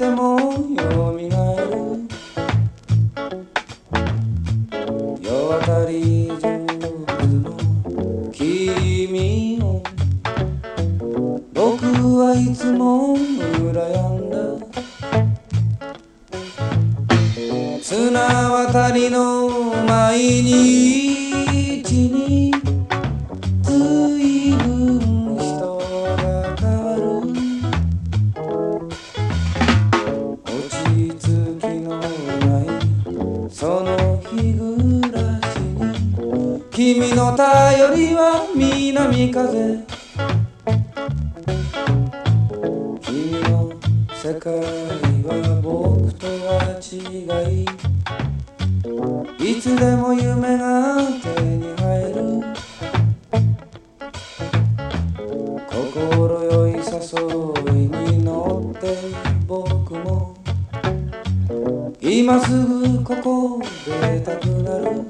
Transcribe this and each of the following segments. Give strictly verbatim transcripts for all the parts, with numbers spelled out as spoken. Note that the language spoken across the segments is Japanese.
てもよみがえる世渡り上手の君を僕はいつも羨んだ綱渡りの毎日に随分人が変わる落ち着きのないその日暮らしに君の頼りは南風君の世界は僕とは違いいつでも夢が手に入る心よい誘いに乗って僕も今すぐここ出たくなる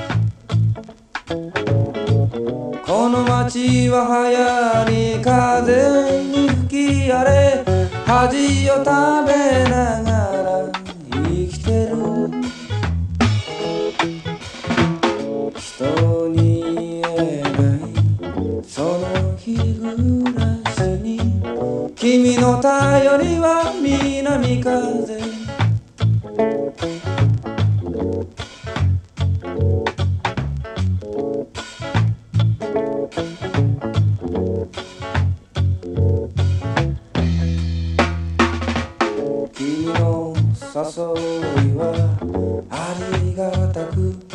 この街は流行り風に吹き荒れ恥を食べながら生きてる人に言えないその日暮らしに君の頼りは南風君の誘いはありがたく